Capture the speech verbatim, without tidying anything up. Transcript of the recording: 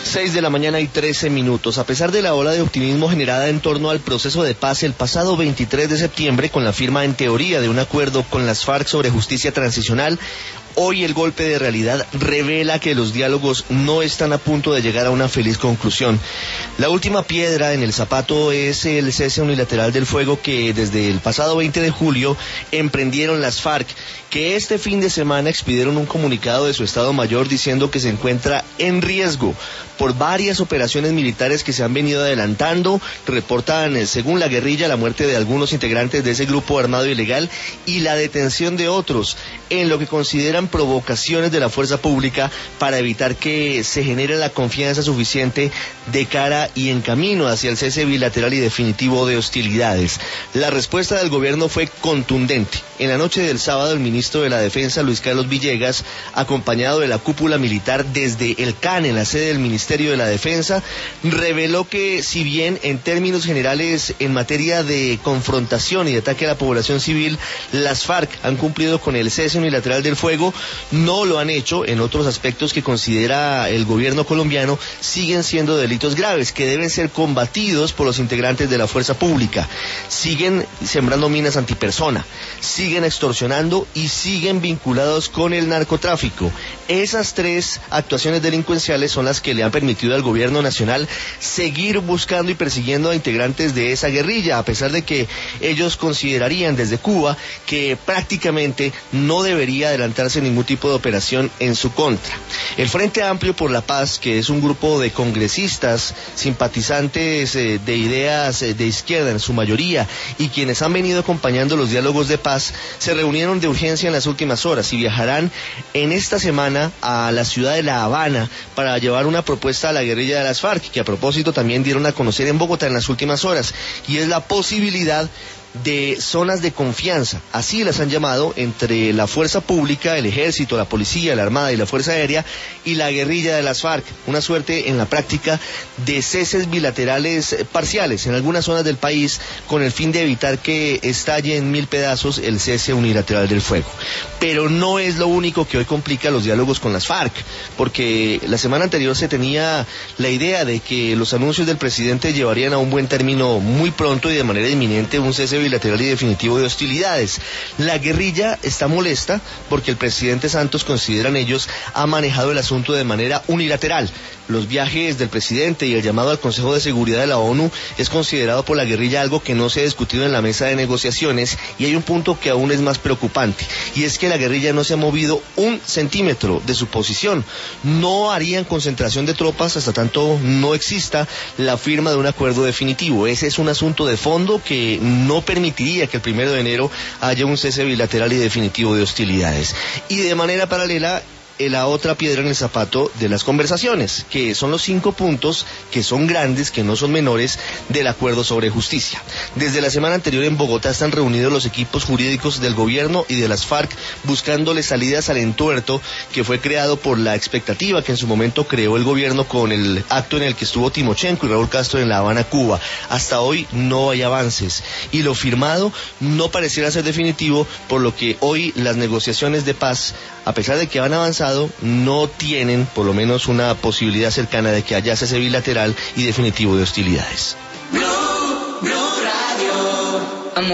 Seis de la mañana y trece minutos. A pesar de la ola de optimismo generada en torno al proceso de paz el pasado veintitrés de septiembre, con la firma en teoría de un acuerdo con las FARC sobre justicia transicional, hoy el golpe de realidad revela que los diálogos no están a punto de llegar a una feliz conclusión. La última piedra en el zapato es el cese unilateral del fuego que desde el pasado veinte de julio emprendieron las FARC, que este fin de semana expidieron un comunicado de su Estado Mayor diciendo que se encuentra en riesgo por varias operaciones militares que se han venido adelantando. Reportan, según la guerrilla, la muerte de algunos integrantes de ese grupo armado ilegal y la detención de otros, en lo que consideran provocaciones de la fuerza pública para evitar que se genere la confianza suficiente de cara y en camino hacia el cese bilateral y definitivo de hostilidades. La respuesta del gobierno fue contundente. En la noche del sábado, el ministro de la Defensa, Luis Carlos Villegas, acompañado de la cúpula militar desde el C A N, en la sede del Ministerio de la Defensa, reveló que si bien en términos generales en materia de confrontación y de ataque a la población civil, las FARC han cumplido con el cese unilateral del fuego, no lo han hecho en otros aspectos que considera el gobierno colombiano siguen siendo delitos graves que deben ser combatidos por los integrantes de la fuerza pública. Siguen sembrando minas antipersona, siguen extorsionando y siguen vinculados con el narcotráfico. Esas tres actuaciones delincuenciales son las que le han permitido al gobierno nacional seguir buscando y persiguiendo a integrantes de esa guerrilla, a pesar de que ellos considerarían desde Cuba que prácticamente no debería adelantarse ningún tipo de operación en su contra. El Frente Amplio por la Paz, que es un grupo de congresistas, simpatizantes eh, de ideas eh, de izquierda en su mayoría, y quienes han venido acompañando los diálogos de paz, se reunieron de urgencia en las últimas horas y viajarán en esta semana a la ciudad de La Habana para llevar una propuesta a la guerrilla de las FARC, que a propósito también dieron a conocer en Bogotá en las últimas horas, y es la posibilidad de zonas de confianza, así las han llamado, entre la fuerza pública, el ejército, la policía, la armada y la fuerza aérea y la guerrilla de las FARC, una suerte en la práctica de ceses bilaterales parciales en algunas zonas del país con el fin de evitar que estalle en mil pedazos el cese unilateral del fuego. Pero no es lo único que hoy complica los diálogos con las FARC, porque la semana anterior se tenía la idea de que los anuncios del presidente llevarían a un buen término muy pronto y de manera inminente un cese bilateral y definitivo de hostilidades. La guerrilla está molesta porque el presidente Santos, consideran ellos, ha manejado el asunto de manera unilateral. Los viajes del presidente y el llamado al Consejo de Seguridad de la ONU es considerado por la guerrilla algo que no se ha discutido en la mesa de negociaciones, y hay un punto que aún es más preocupante, y es que la guerrilla no se ha movido un centímetro de su posición. No harían concentración de tropas hasta tanto no exista la firma de un acuerdo definitivo. Ese es un asunto de fondo que no permitiría que el primero de enero haya un cese bilateral y definitivo de hostilidades. Y de manera paralela, la otra piedra en el zapato de las conversaciones, que son los cinco puntos, que son grandes, que no son menores, del acuerdo sobre justicia. Desde la semana anterior en Bogotá están reunidos los equipos jurídicos del gobierno y de las FARC buscándole salidas al entuerto que fue creado por la expectativa que en su momento creó el gobierno con el acto en el que estuvo Timochenko y Raúl Castro en La Habana, Cuba. Hasta hoy no hay avances y lo firmado no pareciera ser definitivo, por lo que hoy las negociaciones de paz, a pesar de que han avanzado, no tienen por lo menos una posibilidad cercana de que haya cese bilateral y definitivo de hostilidades.